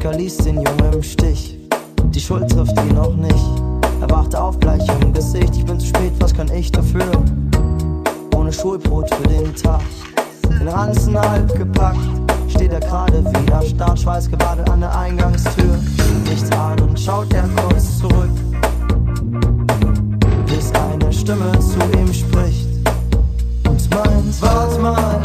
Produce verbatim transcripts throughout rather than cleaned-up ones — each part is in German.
Bäcker ließ den Jungen im Stich. Die Schuld trifft ihn noch nicht. Er wachte auf, bleich im Gesicht. Ich bin zu spät, was kann ich dafür? Ohne Schulbrot für den Tag, den Ranzen halb gepackt, steht er gerade wieder stark, schweißgebadet an der Eingangstür. Nichts ahnend schaut er kurz zurück, bis eine Stimme zu ihm spricht und meint: Wart mal,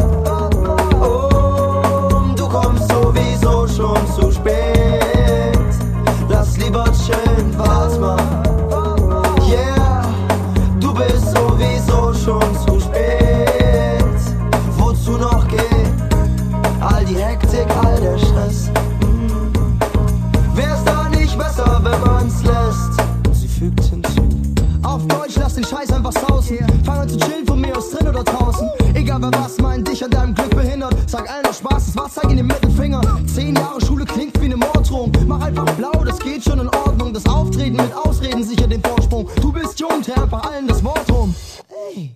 oh, du kommst sowieso schon zu spät. Lass lieber chillen, wart mal, yeah, du bist sowieso schon zu spät. Wozu noch gehen? All die Hektik, all der Stress. Hm. Wär's da nicht besser, wenn man's lässt? Sie fügt hinzu: Auf Deutsch, lass den Scheiß einfach sausen. Fang an zu chillen, von mir aus drin oder draußen. Egal wer was meint, dich an deinem Glück behindert. Sag allen aus Spaß, das war's, zeig in den Mittelfinger. Zehn Jahre Schule klingt wie eine Morddrohung. Mach einfach blau, das geht schon in Ordnung. Das Auftreten mit Ausreden sichert den Vorsprung. Du bist jung, dreh einfach allen das Wort rum. Hey.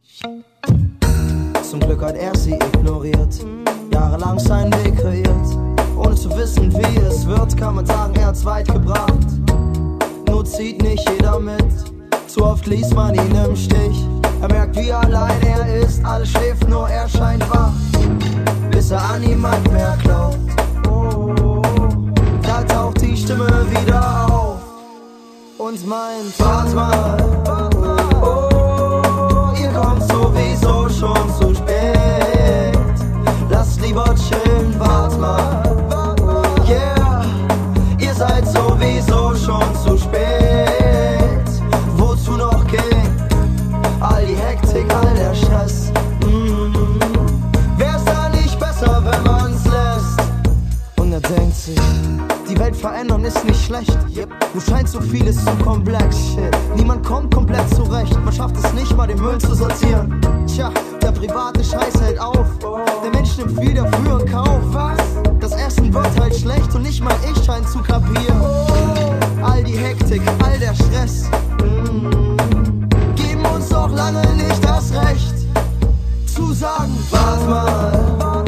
Zum Glück hat er sie ignoriert, jahrelang seinen Weg kreiert. Ohne zu wissen, wie es wird, kann man sagen, er hat's weit gebracht. Nur zieht nicht jeder mit, zu oft ließ man ihn im Stich. Er merkt, wie allein er ist, alles schläft, nur er scheint wach, bis er an niemand mehr glaubt. Oh, da taucht die Stimme wieder auf und meint: Wart mal, oh, ihr kommt sowieso schon zu spät. Lasst lieber chillen, wart mal, yeah, ihr seid sowieso schon zu spät. Wozu noch gehen? All die Hektik, all der Stress. Mm. Wär's da nicht besser, wenn man's lässt? Und er denkt sich: Die Welt verändern ist nicht schlecht. Nur scheint so vieles zu komplex. Shit. Niemand kommt komplett zurecht. Man schafft es nicht mal, den Müll zu sortieren. Tja, der private Scheiß hält auf. Der Mensch nimmt viel dafür in Kauf. Was? Das Essen wird halt schlecht und nicht mal ich scheint zu kapieren. All die Hektik, all der Stress. Mm. Geben uns doch lange nicht das Recht zu sagen: Wart mal,